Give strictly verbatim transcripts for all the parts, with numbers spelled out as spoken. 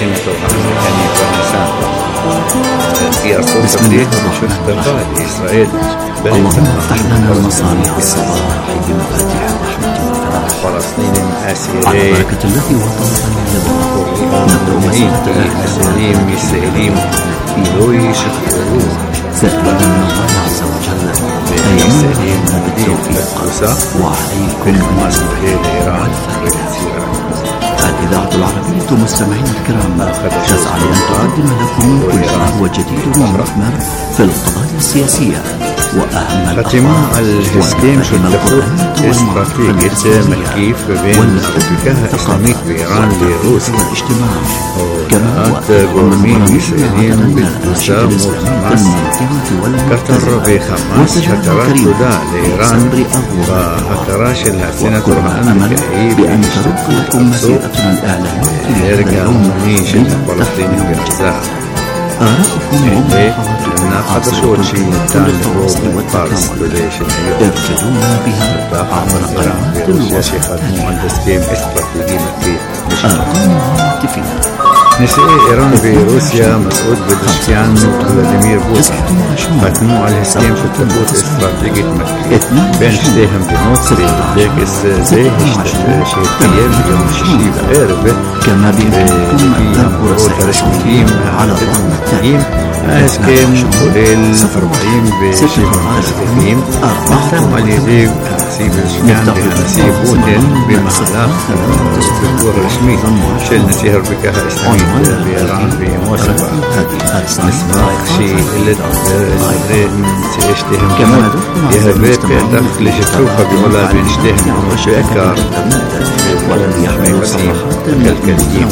سنة يعني فرنسان في أصول تبديل شو استقال إسرائيل اللهم افتح لنا مصاريع الصباح بمفاتيح الرحمة والفلاح فلسطين آسيري على بركة الذي وطننا يضرب نبدأ مسيرة أسليم يسليم يلوي شكروه سألنا من الله عز وجل أن يمنحنا بالتوفيق وعليكم مسؤولية إيران الإذاعة العربية مستمعين الكرام تسعى لأن تقدم لكم كل ما هو جديد ومثمر في القضايا السياسية وأهم الأخبار والهسكين في التفوت استراتيجية مكيف بين أمريكا الإسلامية بإيران لروسيا الاجتماع كما قومين إسرائيليين بالإسلام قطر بخمس فترات تداء لإيران وهكراش الهسينة الأمريكية بأن ترد لكم مسيرتنا الإعلامية يرجع منيش الفلسطيني في غزة آراءكم ناقض شو شيء تاني هو فارس بليشن ارتدونا بها عبر قنوات الوصف خدموا عند سكيم استراتيجي مكي أرقام هاتفنا نساء إيران بروسيا مسعود بزشكيان وفلاديمير بوتين ختموا على السكيم في التفوت استراتيجي مكي بين شتيهم بنوت ليك زي هشتف شيطية بيوم شيشي بغير كما بإمكانكم مرور ترشكيم على ضمن التقييم أسكيم قليل أربعين بشبه مستقيم أحتم على يدي حسيب الشكان بحسيب بوتين بمحلاق دكتور رسمي شل نتيهر بكها إسلامية بإيران بموسفة نسمع شيء اللي سيشتهم كمان يهبت بأدخ لجتروفة بولا بينشتهم وشأكار ولم يحمل وسيم كالكاليين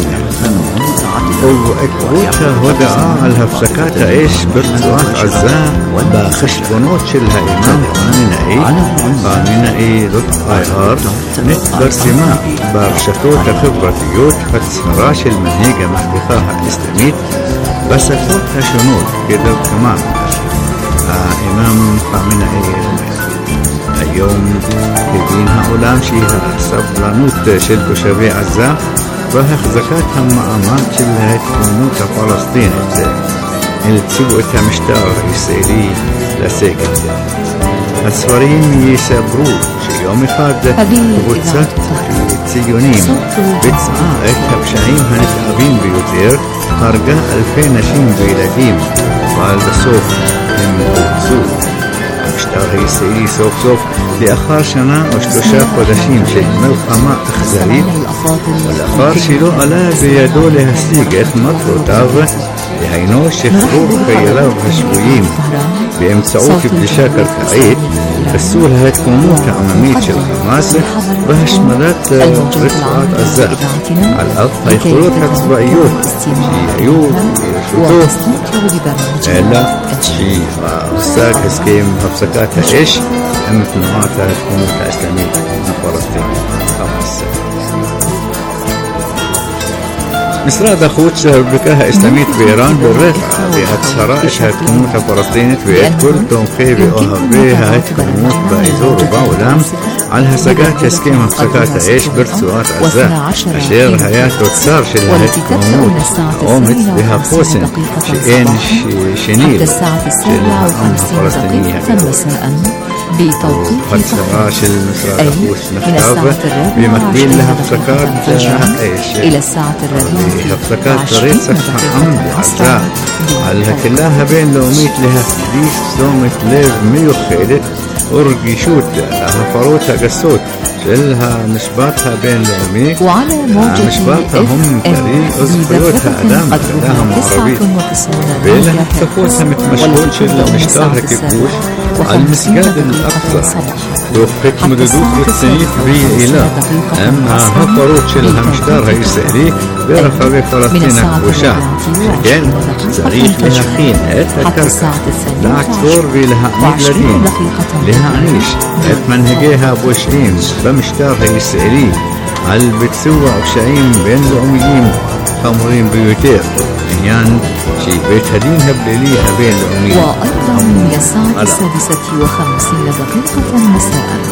وإكبوتا ودعا الهفسكات إيش برتوات عزاء بخشبونوت شلها إمام قانينائي قانينائي دوت آي آر نت برسماء برشتوت خبرتيوت فتسمراش المنهيجة محبخاها الإسلاميت بسفوتها شنود كده كمان آه إمام قانينائي اليوم يبين هؤلاء مشيها سبلانوت شلتو شبيع عزاء بهخ زكاتها مقامات شلها تكونوت فلسطين اللي تسوقتها مشتار إسرائيلي لسيكت السوريين يسابرو شي يوم فاد بوتسات تسيونيم بتسعى إتها بشعيم هنتقابين بيوتير خارجة ألفين نشين بيلاقيم قال بصوف من بوتسوف اشتغل يسيري سوف سوف لأخار شنا واشتشاف ودشيم شيء ملقما أخزاري والأخار شلو ألا بيدو لها سيقت مطلو تاغ لهينو شخرور كيلاو هشويين بامتعو في بلشاكر كعيد السول هتكونو كعماميت الحماس بهشملات رفعات أزاق على الأرض هيخلوت هتبعيوت شيعيوت يشوتو إلا شي غساك اسكيم هفسكات إيش أمت نوعاتها تكونو كإسلامية فلسطين خمس مصر دخوت شهر بكاها إسلامية بإيران بالرفع بهات سرائشها تكونوت فلسطينية بيت كل تنقي بأهبيها تكونوت بإزور باولام على هسقات اسكيم هفسكات إيش برسوات عزاء أشير هيات وتصار شلها تكونوت قومت بها فوسن شئين شنيل شلها أمها فلسطينية بتوقيت فراش المسرح مختابة بمكبيل لها بسكات ايش إلى الساعة الرابعة بسكات طريق سكتها عمد عزاء على كلها بين لوميت لها فديس دومت ليف ميو خيلت أرقي شوت لها فروتها قسوت شلها مشباتها بين لومي وعلى موجة مشباتها هم فريق أزخيوتها أدام لها معربيت بيلها تفوتها متمشكول شلها مشتارها كيفوش على المسجد الأقصى وقت مددوك السنيت بي إله أما هفروت شلها مشتارها يسألي بيرفع بفلسطين وشاه شكين زريف لها خين إتها كركة داكتور بي لها عميد لدين لها عيش اتمنهجيها بوشعيم بمشتارها يسألي هل بتسوى وشعيم بين الأميين خمرين بيوتير يعني شي بيت هدينها بليليها بين الأميين وأيضا من الساعة السادسة وخمسين دقيقة مساء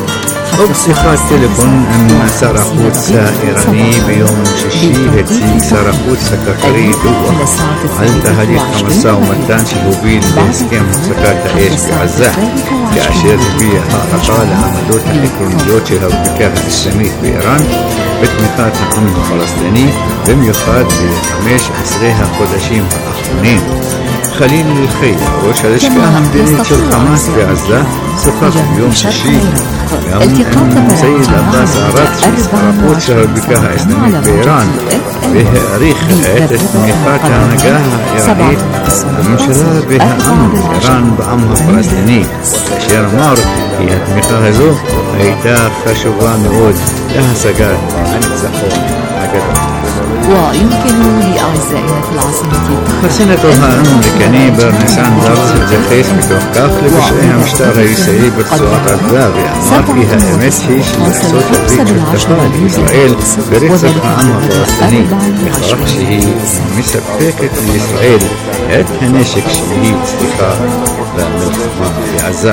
وبصيغة تليفون أن שר החוץ האיראני ביום שישי הציג שר החוץ הקטרי דוח על תהליך המשא ומתן שהוביל להסכם הפסקת האש בעזה, כאשר הביע הערכה לעמדות העקרוניות של הרפובליקה האסלאמית באיראן בתמיכת העם הפלסטיני, במיוחד בחמש עשרה החודשים האחרונים. חליל אל-חיר, ראש הלשכה המדינית של חמאס בעזה, שוחח ביום שישי גם עם סייד עבאס עראט, שר החוץ של הרפובליקה האסלאמית באיראן, והעריך את תמיכת ההנהגה האיראנית בממשלה והעם באיראן בעם הפלסטיני, כאשר אמר כי התמיכה הזו הייתה חשובה מאוד להשגת הניצחון הגדול. ويمكن لأعزائنا في العاصمة הסנטור האמריקני ברני סנדרס התייחס בתוך כך לפשעי המשטר הישראלי ברצועת עזה ואמר כי האמת היא שארצות הברית שותפה לישראל ברצח העם הפלסטיני בכך שהיא מספקת לישראל את הנשק שהיא צריכה למלחמה בעזה.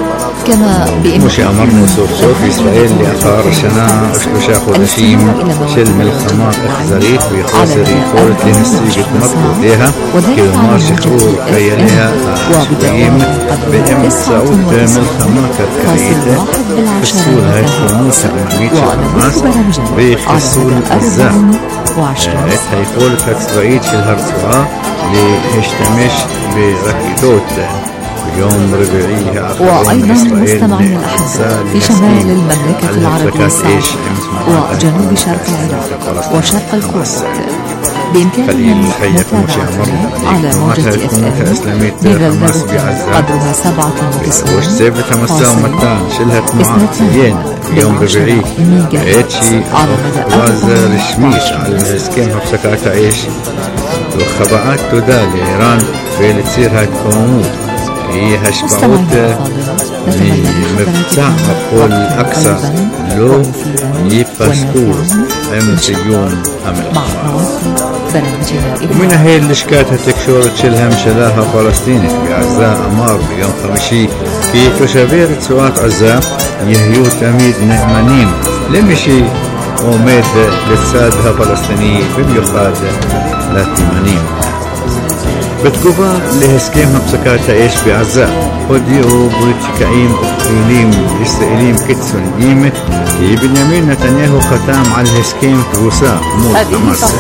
כמו שאמרנו, סוף סוף ישראל לאחר שנה ושלושה חודשים של מלחמה אכזרית וחוסר יכולת להשיג את מטרותיה, כלומר שחרור חייליה השבויים באמצעות מלחמה כלכלית, חיסול העקרונות העממית של חמאס וחיסול עזה, את היכולת הצבאית של הרצועה להשתמש ברקטות. ביום רביעי האחרון ישראל נאלצה להסכים על הפסקת אש وجنوب شرق العراق وشرق الكويت بإمكانهم المتابعة على موجة اف ام بغلغلة قدرها سبعة وتسعين וצוות המשא ומתן של התנועה ציין ביום רביעי בעת שהוכרז רשמית על הסכם הפסקת האש, תוך הבעת תודה לאיראן ולציר ההתקוממות כי השפעות ממבצע הפועל אקצא לא ייפסקו עם סיום המלחמה. ומנהל לשכת התקשורת של הממשלה הפלסטינית בעזה אמר ביום חמישי כי תושבי רצועת עזה יהיו תמיד נאמנים למי שעומד לצד הפלסטיני, במיוחד לתימנים. בתגובה להסכם הפסקת האש בעזה הודיעו פוליטיקאים ופעילים ישראלים קיצוניים כי בנימין נתניהו חתם על הסכם תבוסה מול חמאס.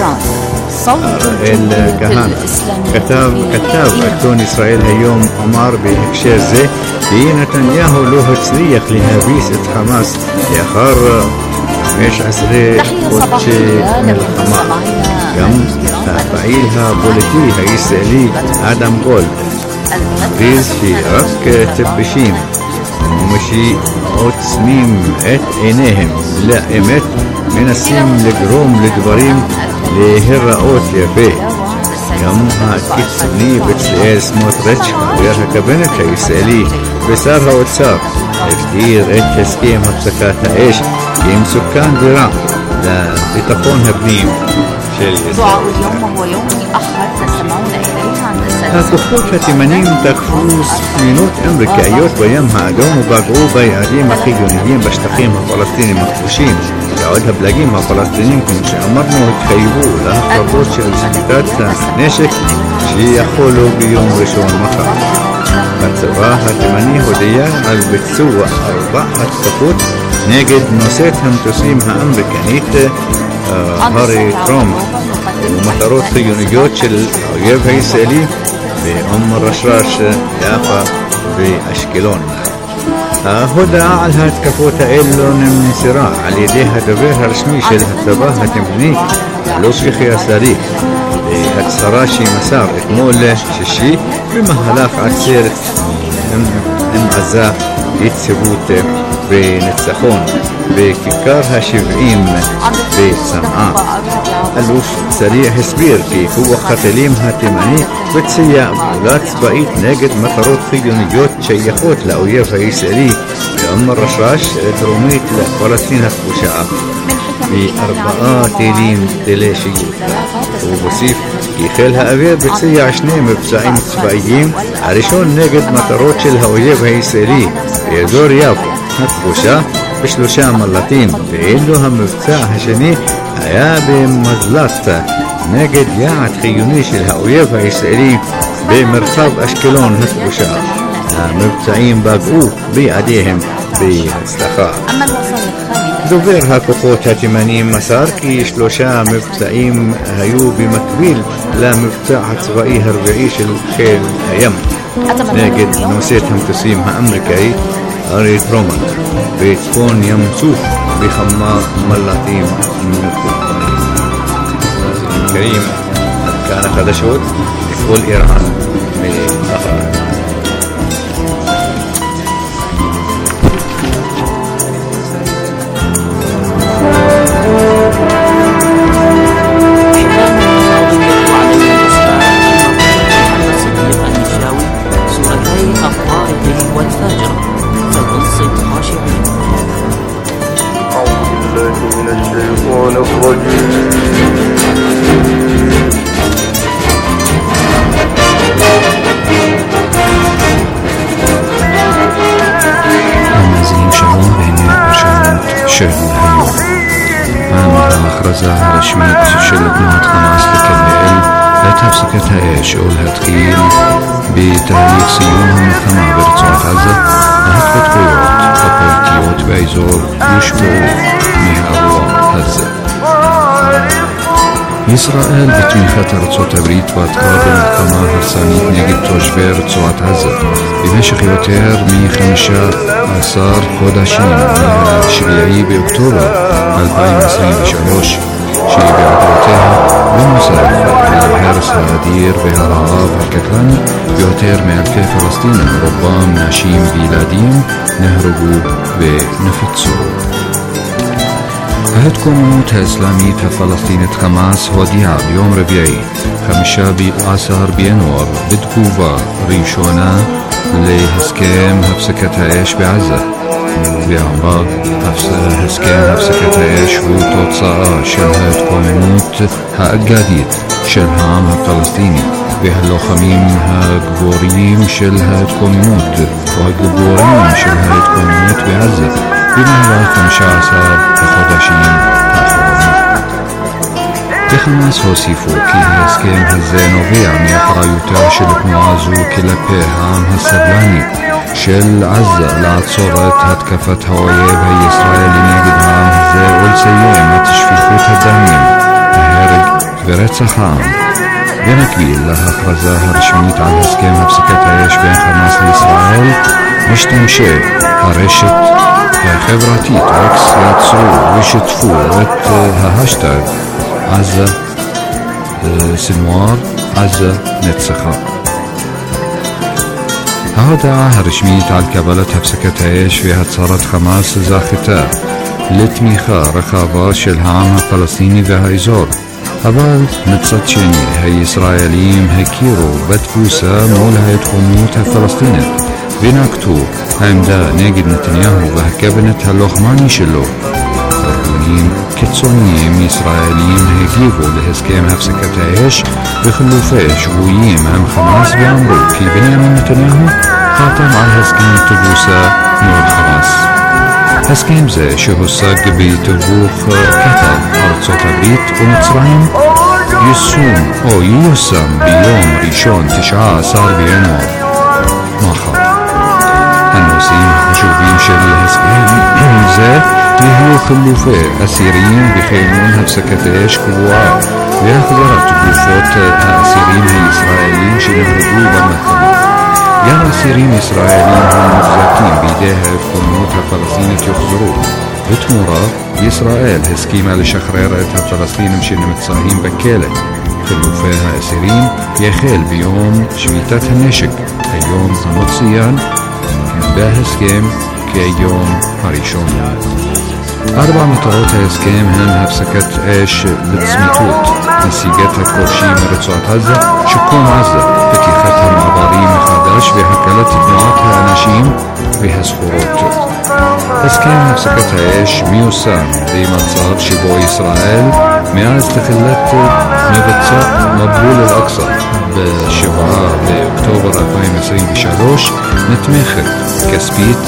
הראל כהן כתב כתב עיתון ישראל היום אמר בהקשר זה כי נתניהו לא הצליח להביס את חמאס לאחר חמש עשרה חודשי מלחמה. גם הפעיל הפוליטי הישראלי אדם גולד הכריז שרק טיפשים ומשעוצמים את עיניהם לאמת מנסים לגרום לדברים להיראות יפה. גם הקיצוני בצלאל סמוטריץ' חבר הקבינט הישראלי ושר האוצר הגדיר את הסכם הפסקת האש כמסוכן ורע לביטחון הפנים של ישראל. הכוחות התימנים תקפו ספינות אמריקאיות בים האדום ופגעו ביעדים החיוניים בשטחים הפלסטינים הכבושים. בעוד הפלגים הפלסטינים, כמו שאמרנו, התחייבו להפרדות של שביתת הנשק שיחולו ביום ראשון מחר. הצבא התימני הודיע על ביצוע ארבע התקפות נגד נושאת המטוסים האמריקנית הארי טרומפ ומטרות חיוניות של האויב הישראלי באום רשרש, יאפא ואשקלון. ההודעה על ההתקפות האלו נמסרה על ידי הדובר הרשמי של הצבא התימני לוטפי יאסרי בהצהרה שמסר אתמול שישי במהלך עצרת עם עזה יציבות וניצחון בכיכר השבעים בצנעא. אלוף סריע הסביר כי כוח הטילים התימני ביצע פעולה צבאית נגד מטרות חיוניות שייכות לאויב הישראלי באום רשרש דרומית לפלסטין הכבושה בארבעה טילים טילי שיוט. הוא הוסיף כי חיל האוויר ביצע שני מבצעים צבאיים, הראשון נגד מטרות של האויב הישראלי באזור יפו הכבושה בשלושה מל"טים, ואילו המבצע השני היה במזל"ט נגד יעד חיוני של האויב הישראלי במרחב אשקלון הכבושה. המבצעים פגעו ביעדיהם בהצלחה. דובר הכוחות התימניים מסר כי שלושה מבצעים היו במקביל למבצע הצבאי הרביעי של חיל הים נגד נושאת המטוסים האמריקאי ארי טרומן בצפון ים סוף בכמה מל"טים מקומיים. קרים, עד כאן החדשות, כל איראן מאחר. של היום. ההכרזה הרשמית של תנועת חמאס לקבל את הפסקת האש או להתחיל בתהליך סיום המלחמה ברצועת עזה, ההתפתחויות הפוליטיות באזור יושפעו מהאירוע הזה. ישראל בתמיכת ארצות הברית פתחה במלחמה הרסנית נגד תושבי רצועת עזה במשך יותר מחמישה עשר חודשים מהשביעי באוקטובר אלפיים עשרים ושלוש, שבעקבותיה בנוסף להרס האדיר והרעב הקטלני ביותר מאלפי פלסטינים, רובם נשים וילדים, נהרגו ונפצעו. ההתקוממות האסלאמית הפלסטינית חמאס הודיעה ביום רביעי חמישה עשר בינואר בתגובה ראשונה להסכם הפסקת האש בעזה, ואמרה הסכם הפסקת האש הוא תוצאה של ההתקוממות האגדית של העם הפלסטיני והלוחמים הגבוריים של ההתקוממות או הגיבורים של ההתקוממות בעזה במהלך חמישה עשר החודשים האחרונים. בחמאס הוסיפו כי ההסכם הזה נובע מאחריותה של תנועה זו כלפי העם הסבלני של עזה לעצור את התקפת האויב הישראלי נגד העם הזה ולסיים את שפיכות הדמים, ההרג ורצח העם. במקביל להכרזה הרשמית על הסכם הפסקת האש בין חמאס לישראל, משתמשי הרשת החברתית אקס יצרו ושיתפו את ההשטג עזה סנואר, עזה נצחה. ההודעה הרשמית על קבלת הפסקת האש והצהרת חמאס זכתה לתמיכה רחבה של העם הפלסטיני והאזור, אבל מצד שני הישראלים הכירו בתבוסה מול ההתקוממות הפלסטינית ונקטו העמדה נגד נתניהו והקבינט הלוחמני שלו. ארגונים קיצוניים ישראלים הגיבו להסכם הפסקת האש וחילופי שבויים עם חמאס ואמרו כי בנימין נתניהו חתם על הסכם תבוסה מול חמאס. הסכם זה שהושג בתיווך קטר, ארצות הברית ומצרים יישום או ייושם ביום ראשון תשעה עשר בינואר מחר. הנושאים החשובים של הסכם זה יהיו חילופי אסירים בכינון הפסקת אש קבועה והחזרת גופות האסירים הישראלים שנהרגו במלחמה. גם אסירים ישראלים המוחזקים בידי ההתקוממות הפלסטינית יוחזרו. בתמורה, ישראל הסכימה לשחרר את הפלסטינים שנמצאים בכלא. חילופי האסירים יחל ביום שביתת הנשק, היום המצוין בהסכם כיום הראשון. ארבע מטרות ההסכם הן הפסקת אש לצמיתות, נסיגת הכובשים מרצועת עזה, שיקום עזה, פתיחת המעברים מחדש והקלת תנועת האנשים והסחורות. הסכם הפסקת האש מיושם במצב שבו ישראל מאז תחילת מבצע מבול אל-אקצא בשבעה באוקטובר אלפיים עשרים ושלוש נתמכת כספית,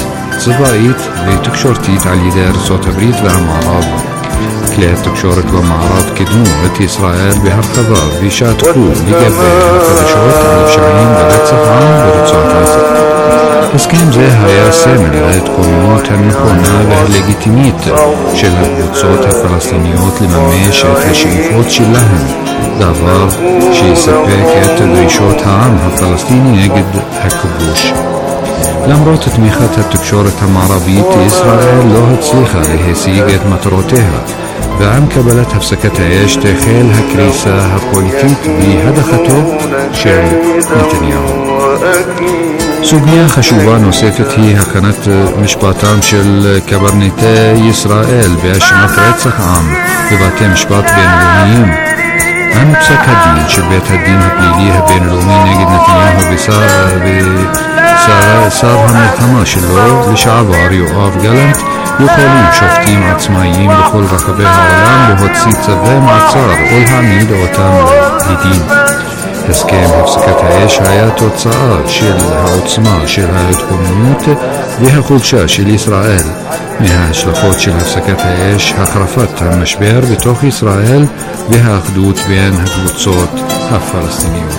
צבאית ותקשורתית על ידי ארצות הברית והמערב. כלי התקשורת במערב קידמו את ישראל בהרחבה ושתקו לגבי החדשות על פשעים ורצח עם ברצועת עזה. הסכם זה היה סמל להתקוממות הנכונה והלגיטימית של הקבוצות הפלסטיניות לממש את השאיפות שלהם, דבר שיספק את דרישות העם הפלסטיני נגד הכיבוש. למרות תמיכת התקשורת המערבית, ישראל לא הצליחה להשיג את מטרותיה, ועם קבלת הפסקת האש תחל הקריסה הפוליטית והדחתו של נתניהו. סוגיה חשובה נוספת היא הכנת משפטם של קברניטי ישראל באשמת רצח עם בבתי משפט בינלאומיים. עם פסק הדין של בית הדין הפלילי הבינלאומי נגד נתניהו ושר המלחמה שלו לשעבר יואב גלנט, יכולים שופטים עצמאיים בכל רחבי העולם להוציא צווי מעצר או להעמיד אותם לדין. הסכם הפסקת האש היה תוצאה של העוצמה של ההתקוממות והחולשה של ישראל. מההשלכות של הפסקת האש, החרפת המשבר בתוך ישראל והאחדות בין הקבוצות הפלסטיניות.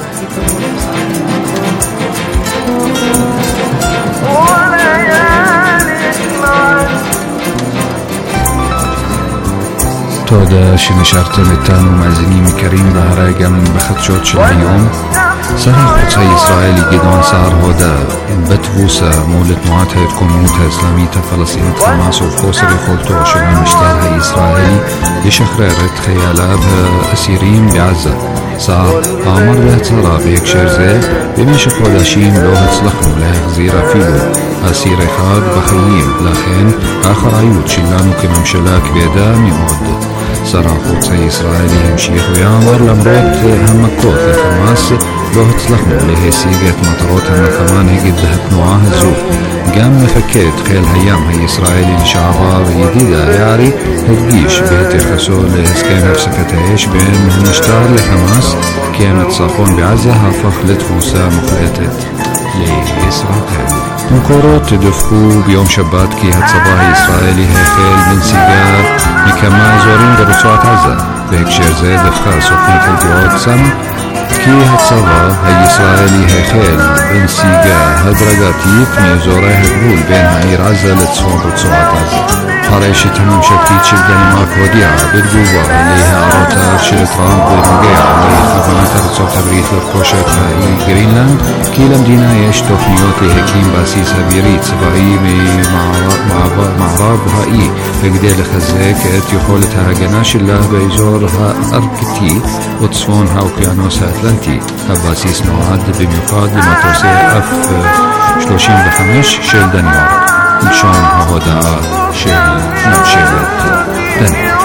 תודה שנשארתם איתנו מאזינים יקרים בהרגע בחדשות של היום. שר החוץ הישראלי גדעון סער הודה בתבוסה מול תנועת ההתקוממות האסלאמית הפלסטינית חמאס ובחוסר יכולתו של המשטר הישראלי לשחרר את חייליו האסירים בעזה. סער אמר בהצהרה בהקשר זה, במשך חודשים לא הצלחנו להחזיר אפילו אסיר אחד בחיים, לכן האחריות שלנו כממשלה כבדה מאוד. שר החוץ הישראלי המשיך ואמר, למרות המכות לחמאס לא הצלחנו להשיג את מטרות המלחמה נגד התנועה הזו. גם מפקד חיל הים הישראלי לשעבר ידידה יערי הדגיש בהתייחסו להסכם הפסקת האש בין המשטר לחמאס כי הניצחון בעזה הפך לתבוסה מוחלטת לישראל. מקורות דווחו ביום שבת כי הצבא הישראלי החל בנסיגה מכמה אזורים ברצועת עזה. בהקשר זה דווקא סוכנות הידיעות סמה כי הצבא הישראלי החל בנסיגה הדרגתית מאזורי הגבול בין העיר עזה לצפון רצועת עזה. הרשת הממשלתית של דנמרק הודיעה בתגובה להערותיו של טראמפ בנוגע לכוונת ארצות הברית לרכוש את האי גרינלנד כי למדינה יש תוכניות להקים בסיס אווירי צבאי ממערב האי וכדי לחזק את יכולת ההגנה שלה באזור הארקטי וצפון האוקיינוס האטלנטי. הבסיס נועד במיוחד למטוסי אף שלושים וחמש של דנמרק. לשון ההודעה של ממשלת דנמרק.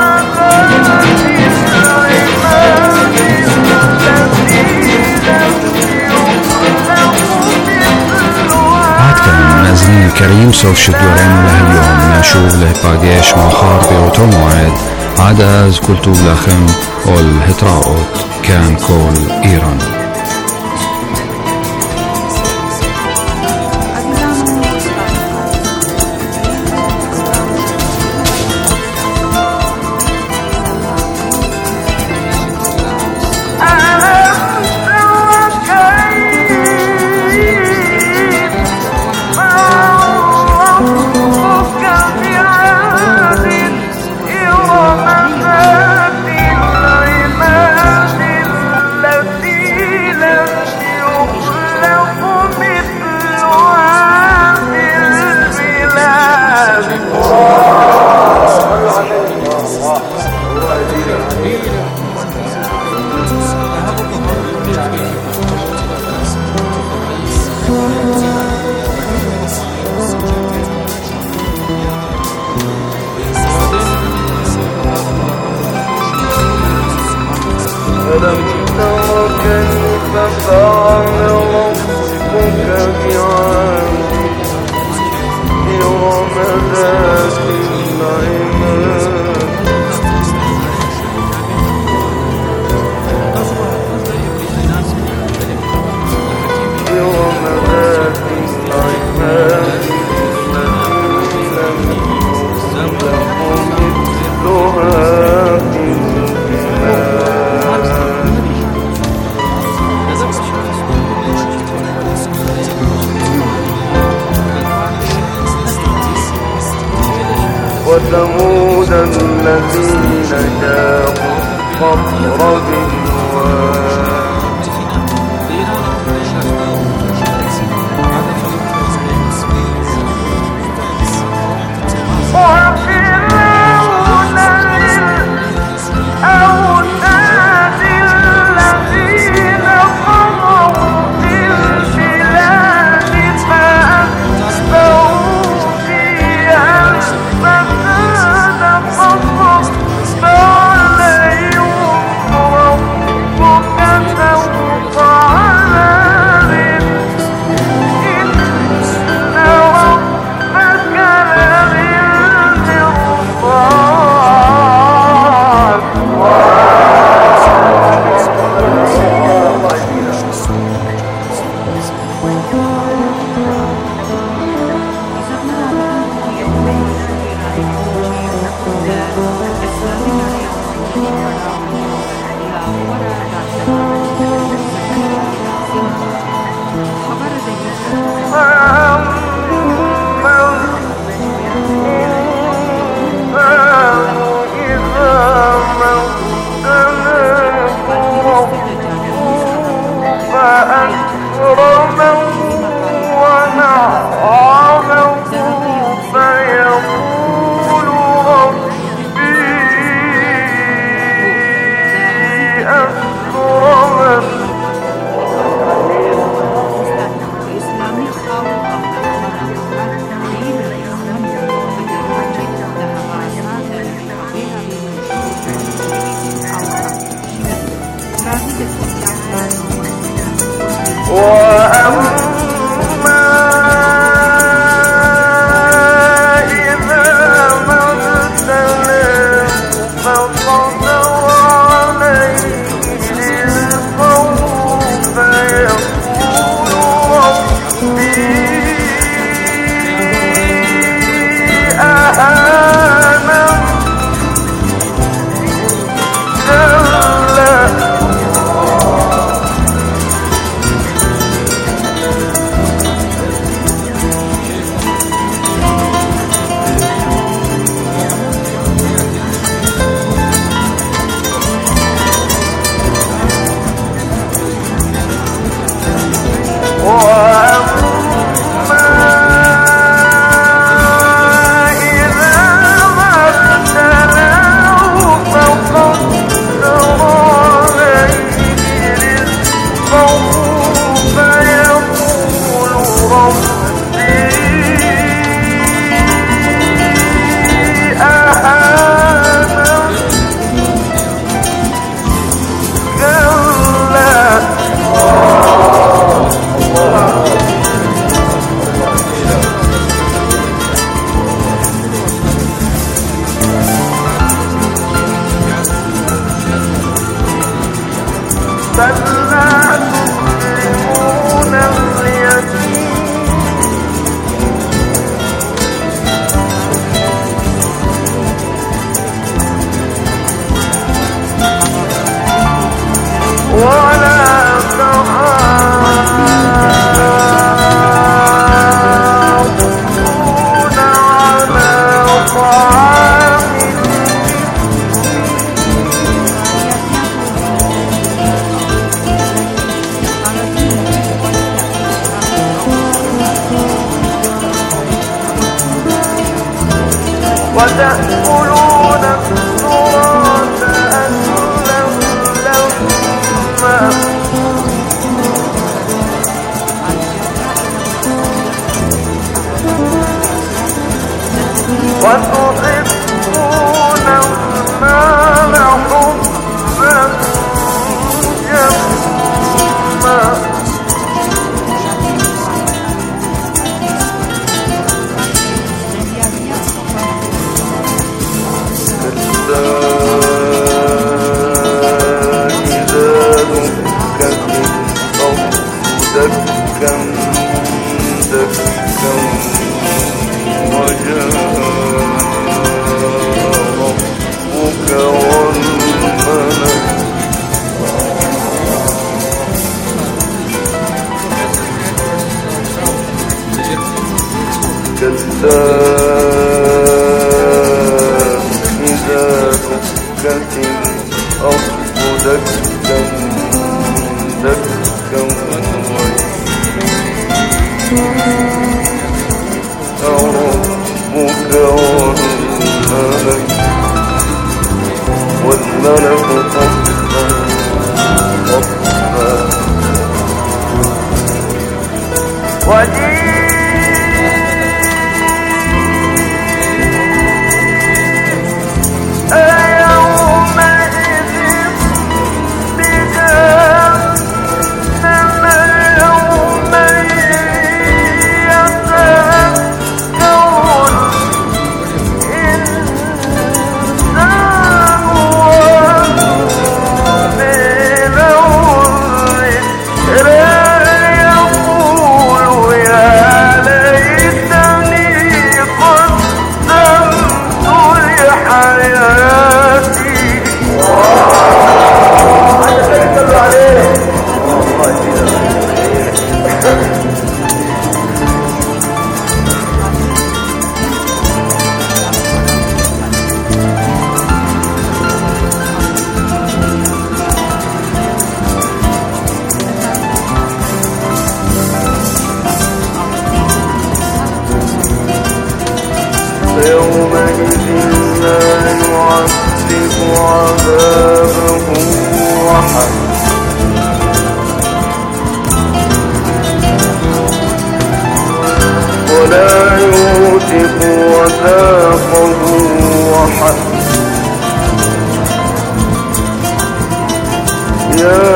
עד כאן מאזינים יקרים, סוף שידורנו להיום. נשוב להיפגש מחר באותו מועד. עד אז כל טוב לכם ולהתראות. כאן כל איראן. يوم ذات العماد وثمود الذين جابوا الصخر بالواد وتأكلون التراث أكلا لما وتحبون المال حبا جما دكا دكا ربك والملك والملك صفا صفا وجيء يومئذ لا يعذب عذابه أحد ولا يوثق وثاقه أحد يا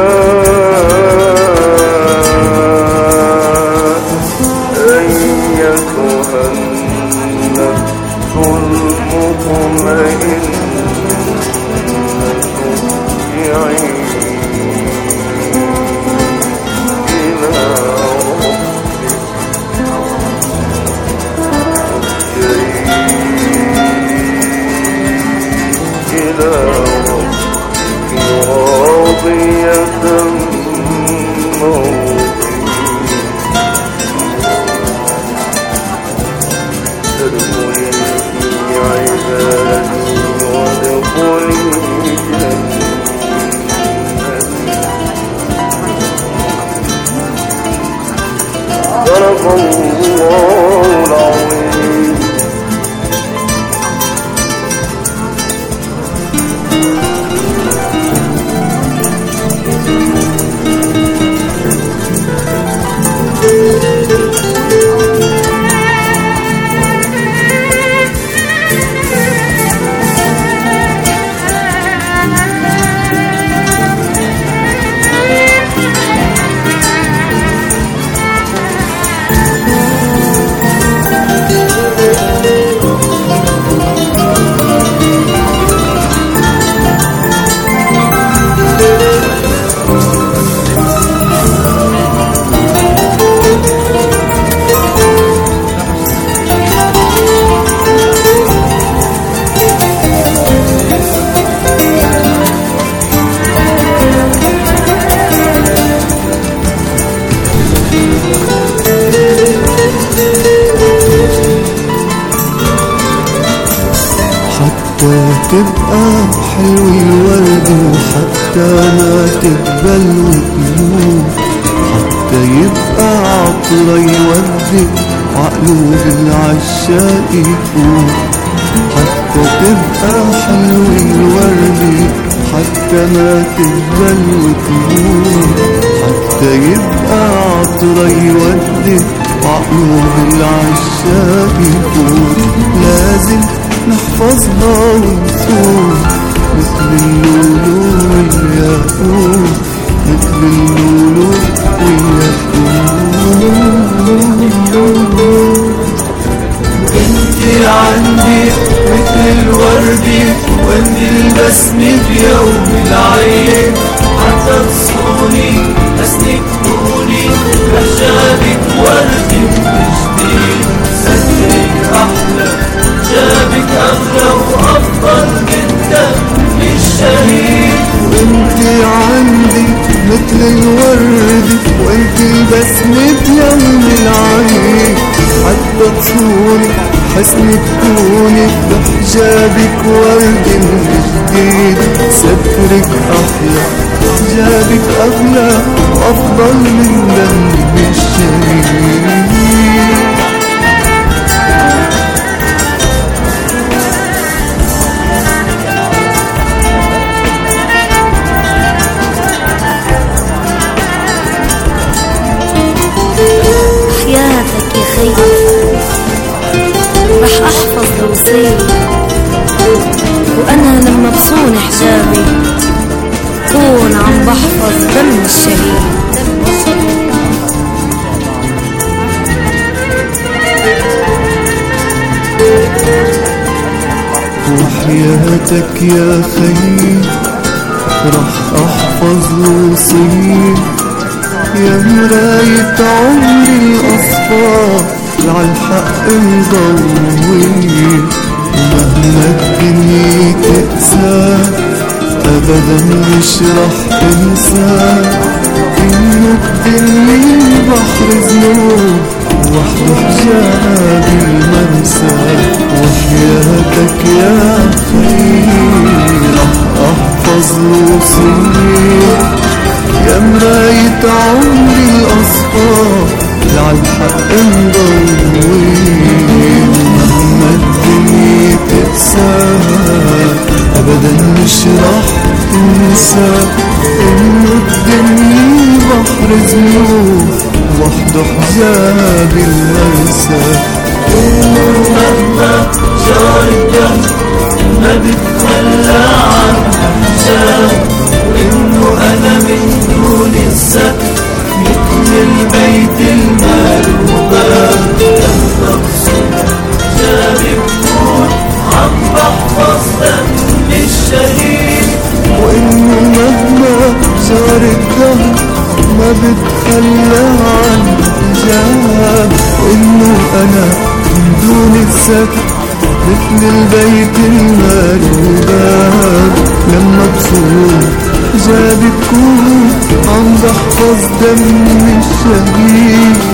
أيتها المطمئنة ارجعي إلى ربك إلى ربك راضية مرضية ادخلي في عبادي وادخلي جنتي صدق الله العظيم. تبقى حلو الورد وحتى ما تقبل وتموت حتى يبقى عطرة يودي عقلوب العشاق يفوت حتى تبقى حلو الورد حتى ما تقبل وتموت حتى يبقى عطرة يودي عقلوب العشاق يفوت لازم نحفظها ونصون مثل اللولو والياقوت مثل اللولو والياقوت انتي عندي مثل الورد وانت البسم بيوم العيد حتى تصوني اسنك كوني رحشابك ورد بجديد صدرك احلى شابك أغلى وأفضل جدا للشهيد وانت عندي مثل الورد وانت البسمة يوم العيد حتى تصوني حسن كونك بحجابك ورد جديد، سترك أحلى حجابك أغلى أفضل من دم الشهيد. حياتك يا خيي رح أحفظ الوصية، وأنا لما بصون حجابي كون عم بحفظ دم الشهيد. وحياتك يا خيي رح أحفظ الوصية، يا مراية عمري الأصفار لعالحق مضوية. ومهما الدنيا تقسى أبدا مش رح انسى إنه الدنيا بحر ذنوب وحده حجابي المرسى. وحياتك يا خيي رح أحفظ الوصية، يا مراية عمري الأصفار لعالحق مضوية. مهما الدنيا تقسى أبدا مش رح تنسى إنه الدنيا بحر ذنوب وحده حجابي المرسى. إنه مهما جار الدم ما بتخلى عن حجاب، وإنه أنا من دون السقف مثل البيت المالوباب. لما بصوت جابي بكون عم بحفظ دم الشهيد. وإنه مهما جار الدم ما بتخلى عن حجاب، وإنه أنا من دون السقف مثل البيت المالوباب. لما بصوت جابي بكون عم بحفظ دم الشهيد.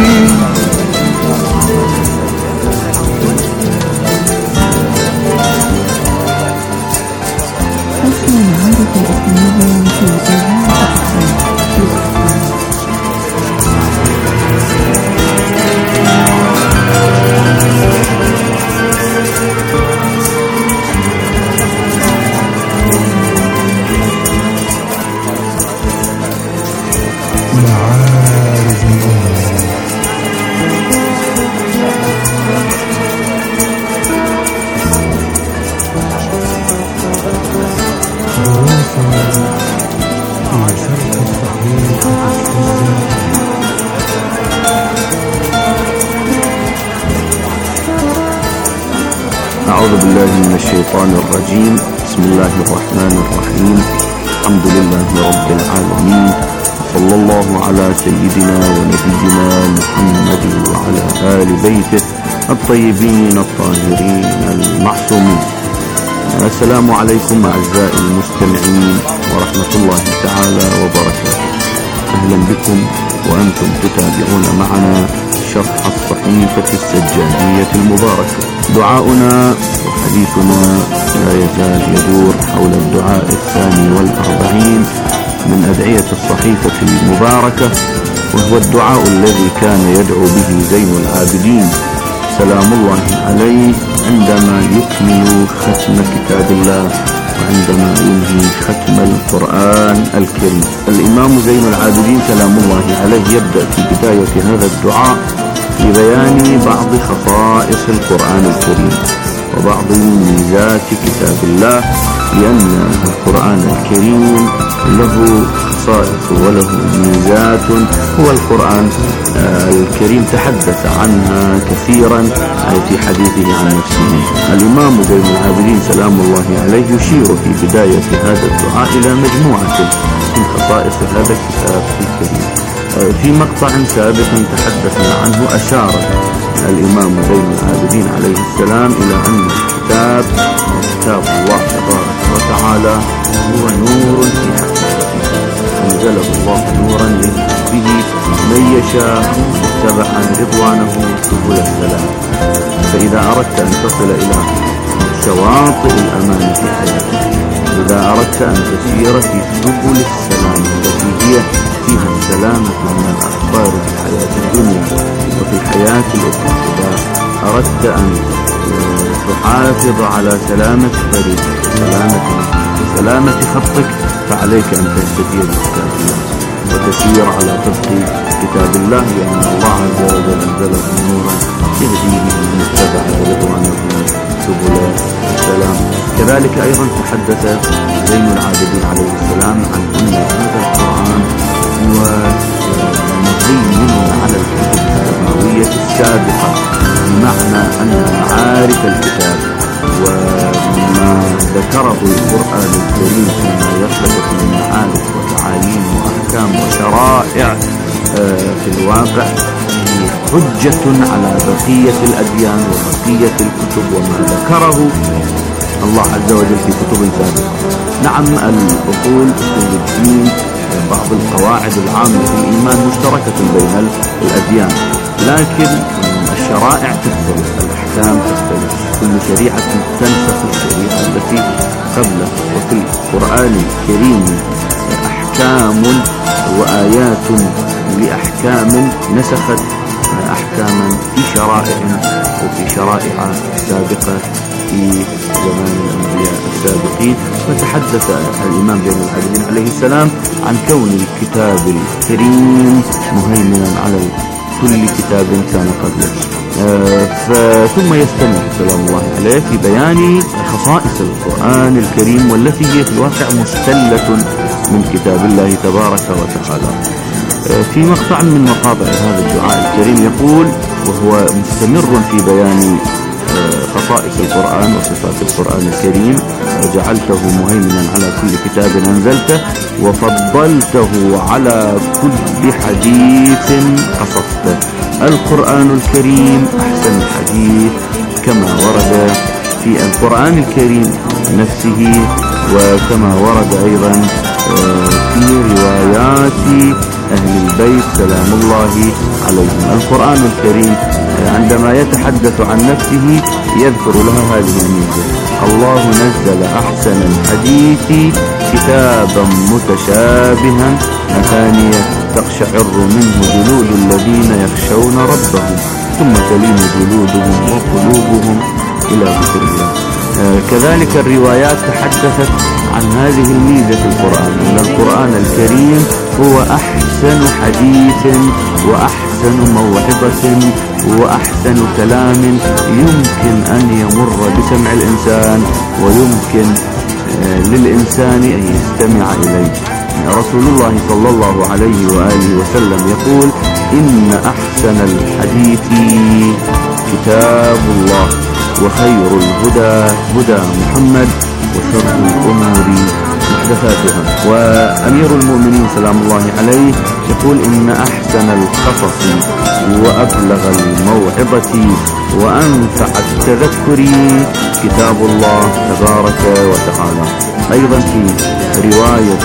أعوذ بالله من الشيطان الرجيم. بسم الله الرحمن الرحيم. الحمد لله رب العالمين، صلى الله على سيدنا ونبينا محمد وعلى آل بيته الطيبين الطاهرين المعصومين. السلام عليكم أعزائي المستمعين ورحمة الله تعالى وبركاته. أهلا بكم وأنتم تتابعون معنا شرح الصحيفة السجادية المباركة. دعاؤنا وحديثنا لا يزال يدور حول الدعاء الثاني والأربعين من أدعية الصحيفة المباركة، وهو الدعاء الذي كان يدعو به زين العابدين سلام الله عليه عندما يكمل ختم كتاب الله وعندما ينهي ختم القرآن الكريم. الإمام زين العابدين سلام الله عليه يبدأ في بداية هذا الدعاء ببيان بعض خصائص القرآن الكريم وبعض ميزات كتاب الله، لأن القرآن الكريم له خصائص وله ميزات هو القرآن الكريم تحدث عنها كثيرا في حديثه عن نفسه. الإمام زين العابدين سلام الله عليه يشير في بداية هذا الدعاء إلى مجموعة من خصائص هذا الكتاب الكريم. في مقطع سابق تحدثنا عنه أشار الإمام زين العابدين عليه السلام إلى أن الكتاب كتاب الله تبارك وتعالى هو نور في حقيقته، أنزله الله نورا يهدي به من يشاء اتبع رضوانه سبل السلام. فإذا أردت أن تصل إلى شواطئ الأمان في حياتك، إذا أردت أن تسير في سبل السلام التي هي فيها السلامة من الأخبار في الحياة الدنيا وفي الحياة الأخرى، إذا أردت أن تحافظ على سلامة طريقك وسلامة وسلامة خطك، فعليك أن تستفيد بكتاب الله وتسير على طبق كتاب الله، لأن الله عز وجل أنزله نورا يهدي به من اتبع رضوانه سبل السلام. كذلك أيضا تحدث زين العابدين عليه السلام عن أن هذا القرآن هو مهيمن على الكتب السماوية السابقة، بمعنى أن معارف الكتاب وما ذكره القرآن الكريم فيما يخلق من معارف وتعاليم وأحكام وشرائع في الواقع حجة على بقية الأديان وبقية الكتب وما ذكره الله عز وجل في كتب سابقة. نعم، الأصول أصول الدين بعض القواعد العامة في الإيمان مشتركة بين الأديان، لكن الشرائع تختلف، الأحكام تختلف، كل شريعة تنسخ الشريعة التي قبلها. وفي القرآن الكريم أحكام وآيات لأحكام نسخت أحكاما في شرائع وفي شرائع سابقة في زمان الأنبياء السابقين. فتحدث الإمام زين العابدين عليه السلام عن كون الكتاب الكريم مهيمنا على كل كتاب كان قبله. آه ثم يستمر سلام الله عليه في بيان خصائص القرآن الكريم والتي هي في الواقع مستلة من كتاب الله تبارك وتعالى. آه في مقطع من مقاطع هذا الدعاء الكريم يقول، وهو مستمر في بيان خصائص القرآن وصفات القرآن الكريم: وجعلته مهيمنا على كل كتاب أنزلته وفضلته على كل حديث قصصته. القرآن الكريم أحسن الحديث كما ورد في القرآن الكريم نفسه، وكما ورد أيضا في روايات أهل البيت سلام الله عليهم. القرآن الكريم عندما يتحدث عن نفسه يذكر لها هذه الميزة: الله نزل أحسن الحديث كتابا متشابها مثانية تقشعر منه جلود الذين يخشون ربهم ثم تلين جلودهم وقلوبهم إلى ذكر الله. آه كذلك الروايات تحدثت عن هذه الميزة في القرآن، أن القرآن الكريم هو أحسن حديث وأحسن موعظة وأحسن كلام يمكن أن يمر بسمع الإنسان ويمكن آه للإنسان أن يستمع إليه. رسول الله صلى الله عليه وآله وسلم يقول: إن أحسن الحديث كتاب الله، وخير الهدى هدى محمد، وشر الأمور محدثاتها. وأمير المؤمنين سلام الله عليه يقول: إن أحسن القصص وأبلغ الموعظة وأنفع التذكر كتاب الله تبارك وتعالى. أيضا في رواية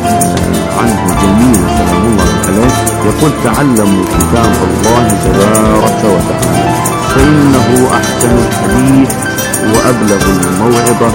عنه جميل سلام الله عليه يقول: تعلموا كتاب الله تبارك وتعالى فإنه أحسن الحديث وأبلغ الموعظة،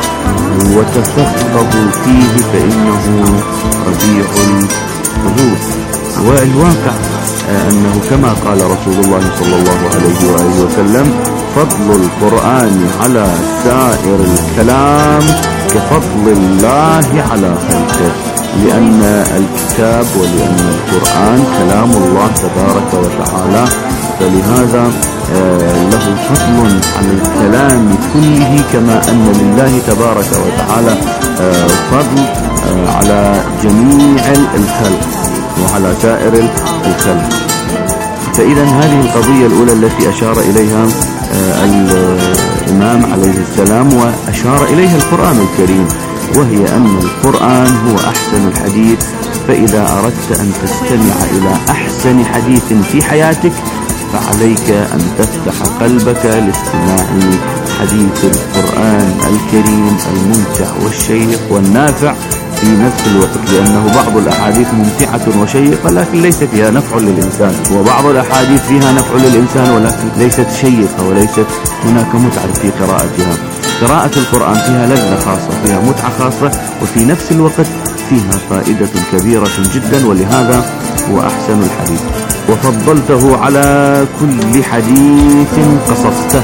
وتفقهوا فيه فإنه ربيع القلوب. والواقع أنه كما قال رسول الله صلى الله عليه وآله وسلم: فضل القرآن على سائر الكلام كفضل الله على خلقه، لأن الكتاب ولأن القرآن كلام الله تبارك وتعالى، فلهذا له فضل على الكلام كله، كما أن لله تبارك وتعالى فضل على جميع الخلق وعلى سائر الخلق. فإذا هذه القضية الأولى التي أشار إليها الإمام عليه السلام وأشار إليها القرآن الكريم، وهي أن القرآن هو أحسن الحديث. فإذا أردت أن تستمع إلى أحسن حديث في حياتك فعليك أن تفتح قلبك لاستماع حديث القرآن الكريم الممتع والشيق والنافع في نفس الوقت، لأنه بعض الأحاديث ممتعة وشيقة لكن ليس فيها نفع للإنسان، وبعض الأحاديث فيها نفع للإنسان ولكن ليست شيقة وليست هناك متعة في قراءتها. قراءة القرآن فيها لذة خاصة، فيها متعة خاصة، وفي نفس الوقت فيها فائدة كبيرة جدا، ولهذا هو أحسن الحديث. وفضلته على كل حديث قصصته،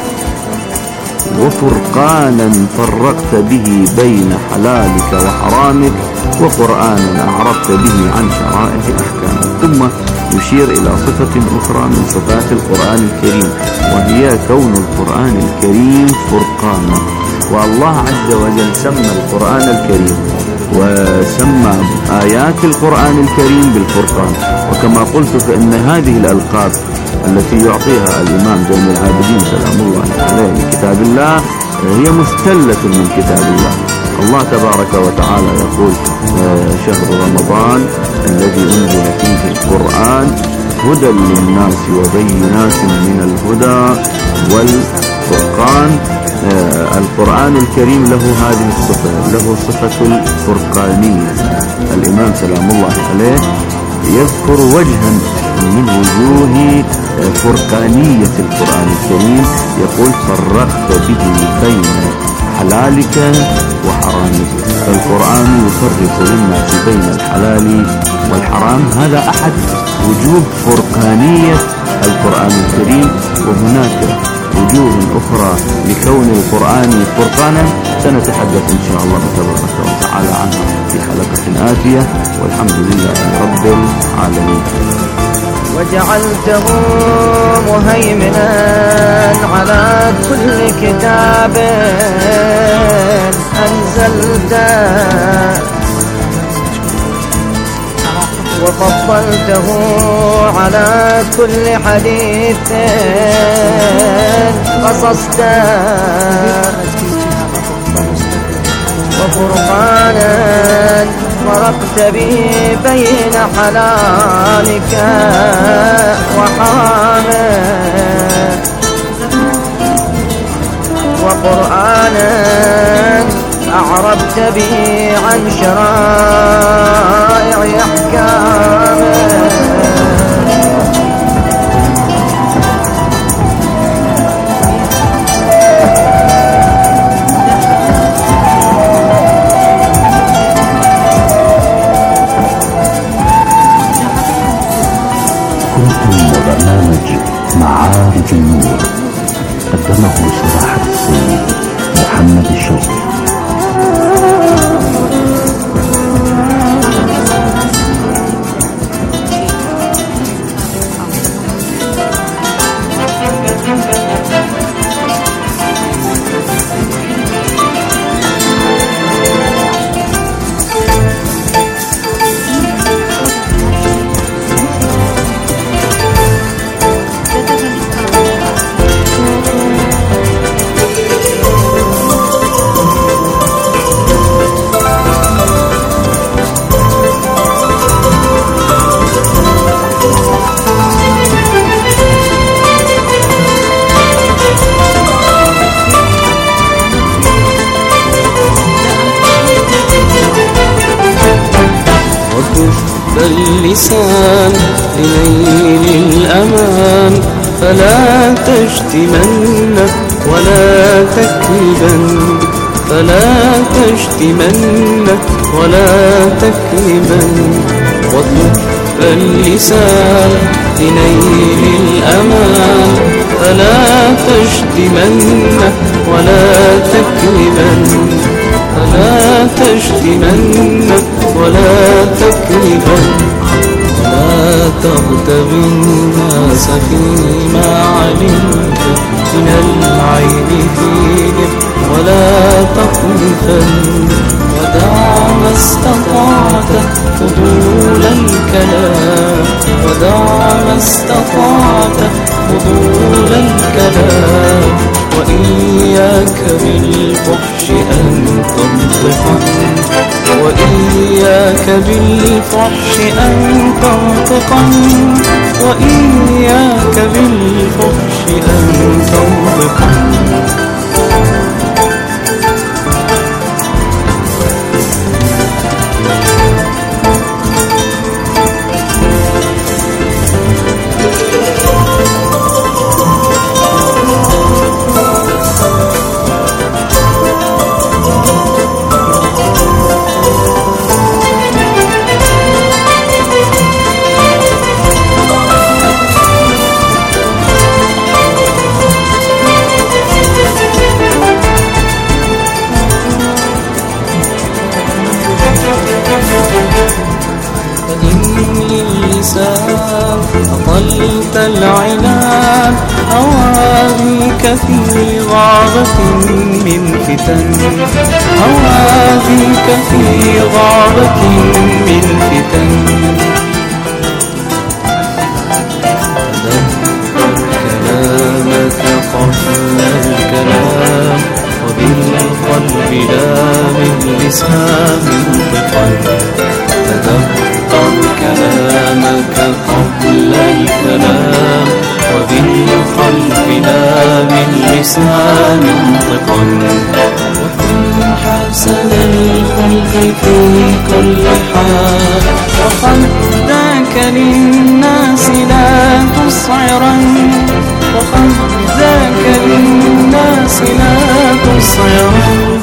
وفرقانا فرقت به بين حلالك وحرامك، وقرآنا أعرضت به عن شرائع أحكامك. ثم يشير إلى صفة أخرى من صفات القرآن الكريم، وهي كون القرآن الكريم فرقانا. والله عز وجل سمى القرآن الكريم وسمى آيات القرآن الكريم بالفرقان. وكما قلت فإن هذه الألقاب التي يعطيها الإمام زين العابدين سلام الله عليه لكتاب الله هي مستلة من كتاب الله. الله تبارك وتعالى يقول شهر رمضان الذي أنزل فيه القرآن هدى للناس وبينات من الهدى والفرقان. القرآن الكريم له هذه الصفة، له صفة الفرقانية. الإمام سلام الله عليه يذكر وجها من وجوه فرقانية القرآن الكريم، يقول فرقت به بين حلالك وحرامك. فالقرآن يفرق للناس بين الحلال والحرام، هذا أحد وجوه فرقانية القرآن الكريم. وهناك وجوه أخرى لكون القرآن فرقانا سنتحدث إن شاء الله تبارك وتعالى عنها في حلقة آتية، والحمد لله رب العالمين. وجعلته مهيمنا على كل كتاب أنزلته، وفضلته على كل حديث قصصته، وفرقانا فرقت به بين حلالك وحرامك، وقرآنا أعربت به عن شرائع أحكامك. كنتم وبرنامج معارج النور، قدمه سماحة السيد محمد الشوقي. اللسان لنيل الأمان، فلا تشتمن ولا تكذبن، فلا تشتمن ولا تكذبن. واطلب اللسان لنيل الأمان، فلا تشتمن ولا تكذبن، فلا تشتمن ولا تكذبن. ولا تغتب الناس فيما علمت من العيب فيهم، ولا تقذفن. ودع ما استطعت فضول الكلام، ودع ما استطعت فضول الكلام. وإياك بالفحش أن تنطقا، وإياك بالفحش أن تنطقا، وإياك بالفحش أن تنطقا. الوسام أطلت العنان أوابيك في غابة من فتن أوابيك في غابة من فتن كلامك قبل الكلام وبالقلب لا من لسان منطقا تذكر كلامك قبل الكلام وبالقلب لا من لسان منطقا وكن حسن الخلق في كل حال وخدك للناس لا تصعرا وخدك للناس لا تصعرا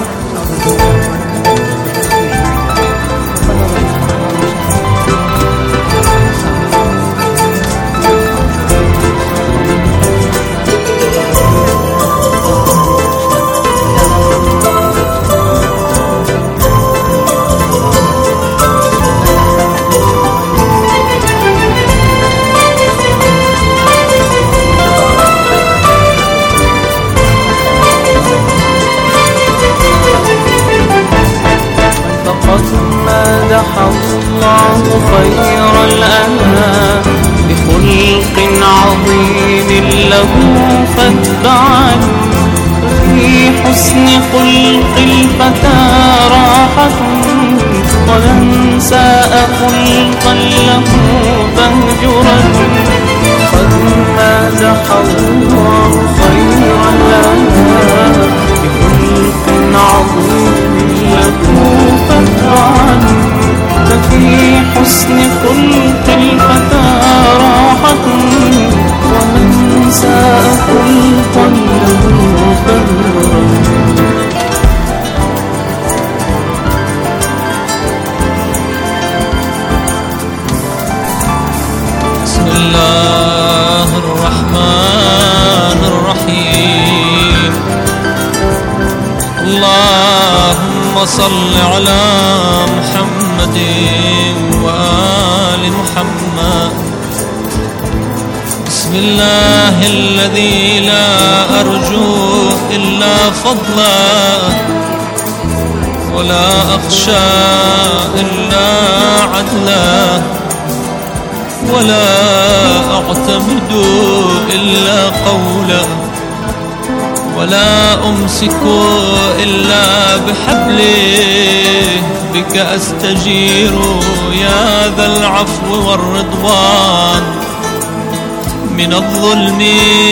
الله خير الأنام بخلق عظيم له فاتبعا في حسن خلق الفتى راحة ومن ساء خلقا له فهجرا قد مدح الله خير الأنام بخلق عظيم له فاتبعا ففي حسن خلق الفتى راحة ومن ساء خلقا له فهجرا بسم الله الرحمن الرحيم اللهم صل على محمد وآل محمد بسم الله الذي لا أرجو إلا فضله ولا أخشى إلا عدله ولا أعتمد إلا قوله ولا أمسك إلا بحبله بك أستجير يا ذا العفو والرضوان من الظلم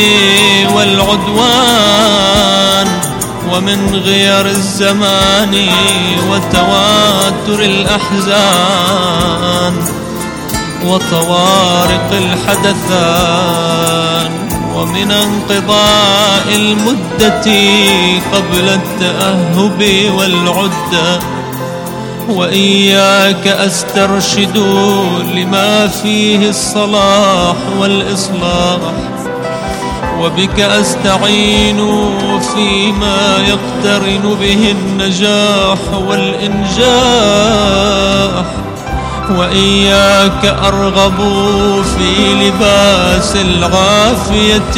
والعدوان ومن غير الزمان وتواتر الأحزان وطوارق الحدثان ومن انقضاء المدة قبل التأهب والعدة وإياك أسترشد لما فيه الصلاح والإصلاح وبك أستعين فيما يقترن به النجاح والإنجاح وإياك أرغب في لباس العافية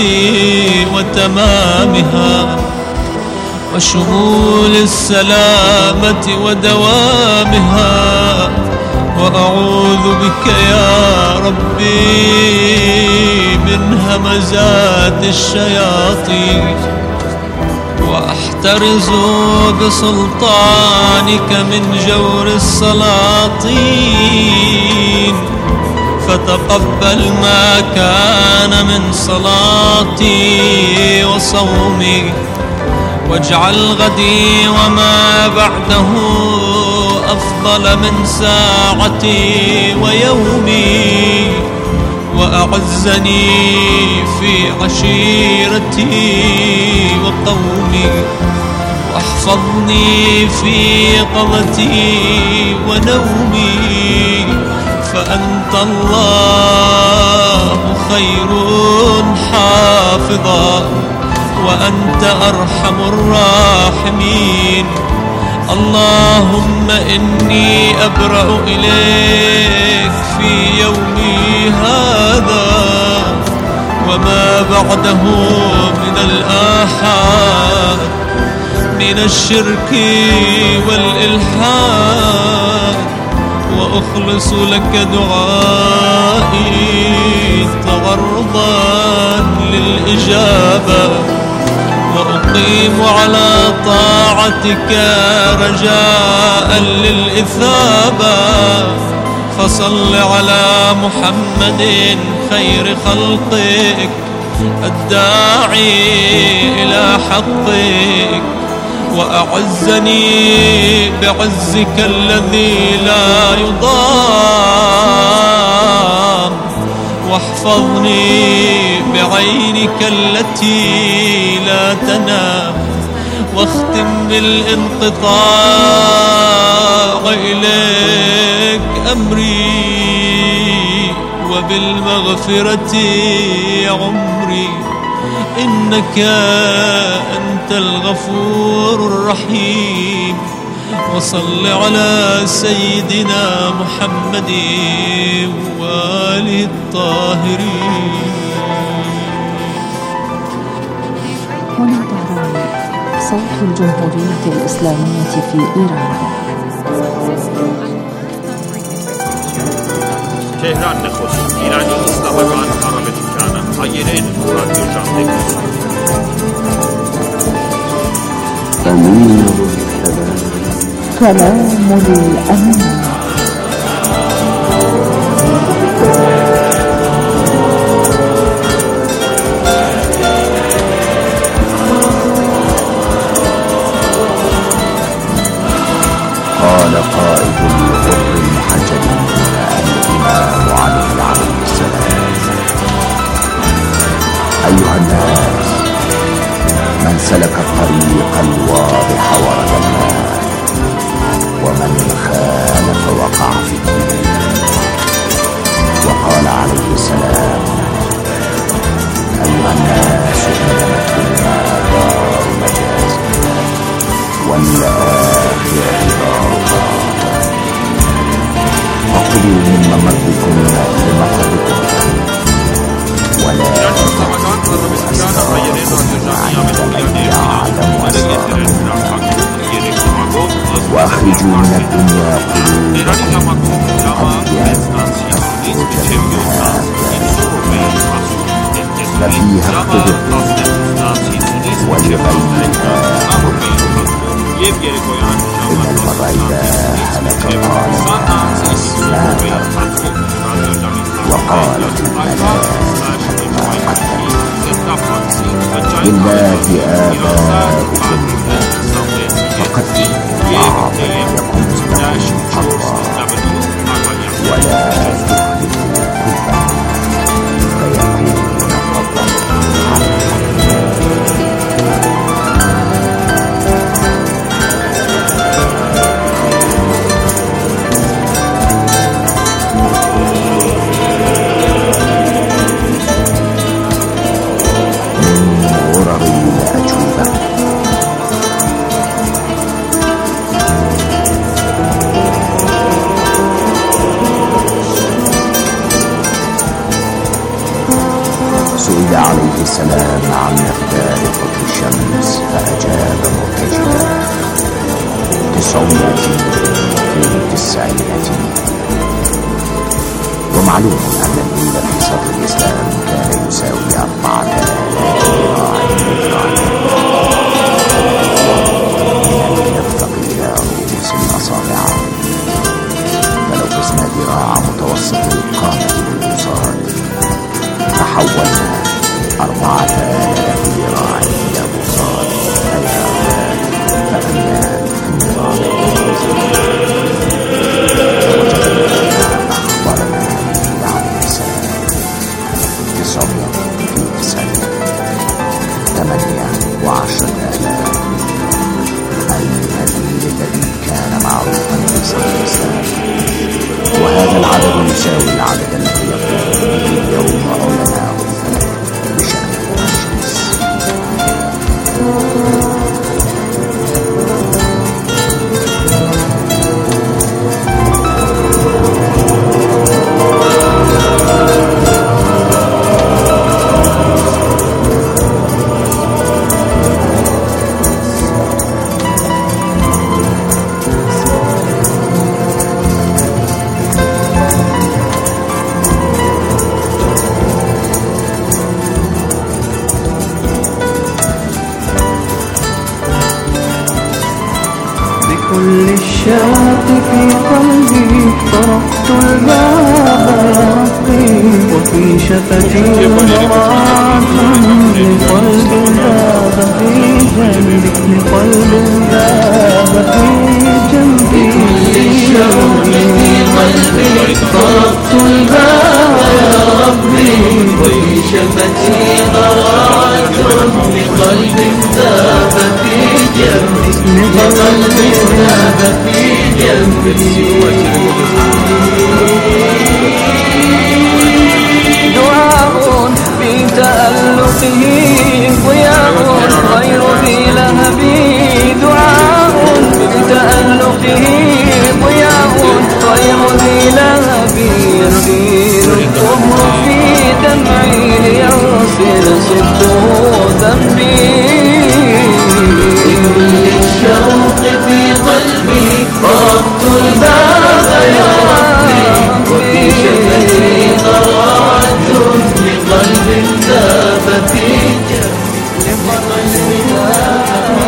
وتمامها وشمول السلامة ودوامها وأعوذ بك يا ربي من همزات الشياطين وأحترز بسلطانك من جور السلاطين فتقبل ما كان من صلاتي وصومي واجعل غدي وما بعده أفضل من ساعتي ويومي وأعزني في عشيرتي وقومي واحفظني في يقظتي ونومي فأنت الله خير حافظا وأنت أرحم الراحمين اللهم إني أبرأ إليك في يومي وما بعده من الآحاد من الشرك والإلحاد، وأخلص لك دعائي تغرضا للإجابة، وأقيم على طاعتك رجاء للإثابة. فصل على محمد خير خلقك الداعي إلى حقك، وأعزني بعزك الذي لا يضام، واحفظني بعينك التي لا تنام، واختم بالانقطاع إليك أمري، وبالمغفرة عمري، إنك أنت الغفور الرحيم. وصل على سيدنا محمد وآله الطاهرين. هنا طهران، صوت الجمهورية الإسلامية في إيران. تهران نخست ایرانی اسلامگان پارامتریکانە هایرین رادیو جان كلام الأمين. قال قائد الغر المحجلين الإمام علي عليه السلام: أيها الناس، من سلك الطريق الواضح ورد الماء، ومن خالف وقع في الدين. وقال عليه السلام: أيها الناس، إنما الدنيا دار مجاز، والآخرة دار قرار، فخذوا من ممركم لمقركم، ولا تحسبوا أسراركم عند من يعلم أسراركم، وأخرجوا من الدنيا قلوبكم قبل أن تخرج منها ففيها اختبرتم ولغيرها إن المرء إذا هلك قال الناس ما ترك، وقالت الملائكة ما قدمت. لله آباؤكم فقد أعطت لكم لكم حظا، ولا تخلفوا حبا فيكون فضلا عليكم. سئل عليه السلام عن مقدار قطر الشمس فأجاب مرتجلا: تسعمائة في تسعمائة. ومعلوم أن الميل في صدر الإسلام كان يساوي أربعة آلاف ذراع ذراعا، ومن يرتقي إلى رؤوس الأصابع، فلو قسنا ذراع متوسط القامة بالوصال فحولنا أربعة آلاف ذراع إلى بوصال الآن، فأنا في النظام الإنجليزي. أخبرنا النبي عليه السلام: تسعمائة في تسعين، ثمانية وعشرة آلاف، المدين الذي كان معروفا في صدر الإسلام. وهذا العدد يساوي العدد الذي يقول به اليوم علماء الفلك بشأن الشمس. الباب يا ربي وفي شفتي ضراعة لقلب ذاب في جنبي لقلب ذاب في جنبي الشوق في قلبي طرقت الباب يا ربي وفي شفتي ضراعة لقلب ذاب في جنبي لقلب ذاب في جنبي دعاء في تألقه ضياء غير ذي لهب دعاء في تألقه ضياء غير ذي لهب يسير الطهر في دمعي ليغسل سبته ذنبي الشوق في قلبي طرقت الباب يا ربي وفي شفتي ضراعة لقلب ذاب في جنبي لقلب ذاب في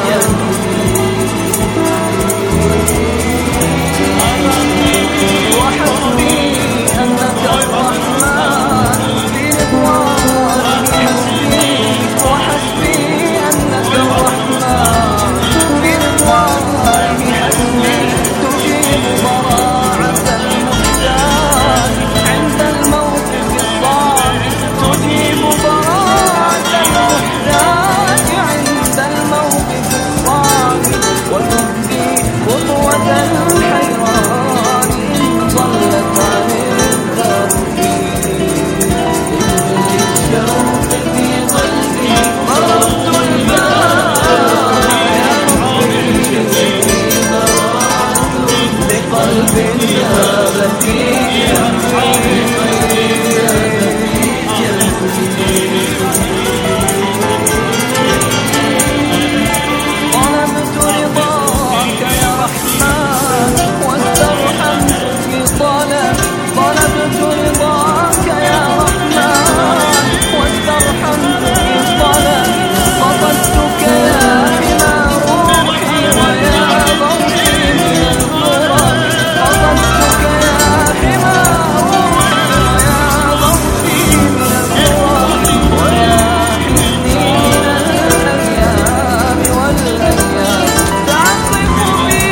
جنبي وحسبي أنك الرحمن في رضوانك حسبي وحسبي أنك الرحمن في رضوانك حسبي تجيب ضراعة المحتاج عند الموقف الصعب تجيب ضراعة المحتاج عند الموقف الصعب وتهدي خطوة الحيران إن ضلت عن الدرب الشوق في قلبي طرقت الباب يا ربي لقلب ذاب في طلبت رضاك يا رحمن واسترحمت في طلب طلبت رضاك يا رحمن واسترحمت في طلب قصدتك يا حمى روحي ويا ضوحي من الغرب قصدتك يا حمى روحي ويا ضوحي من الغرب ويا حزني من الأيام والأيام تعطف بي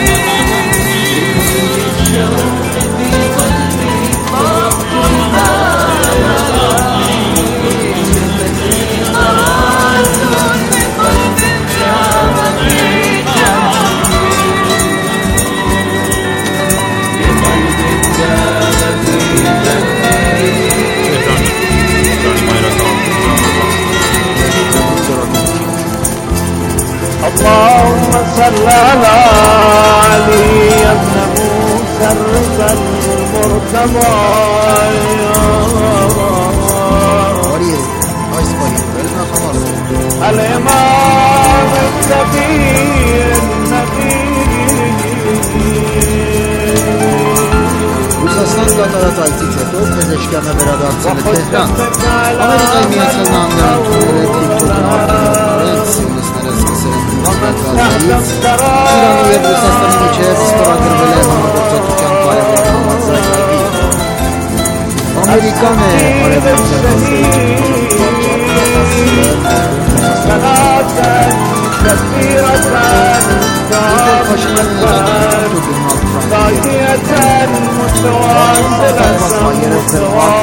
الشوق في قلبي طرقت الباب يا ربي شفتي ضراعة لقلب ذاب في اللهم صل على علي ابن موسى الرضا المرتضى الإمام الكبير النبي Ռուսաստան կատարածայցից հետո Փեզեշկյանը վերադարձել է Թեհրան։ Ամերիկայի Միացյալ Նահանգները ընդունել է TikTok-ն արտադրել, սիոնիստները սկսել են դուրս Իրանի և Ռուսաստանի միջև ստորագրվել է համագործակցության կարևոր համաձայնագիր։ Ամերիկան է արևմտյան ազդեցության طاهية متواصلة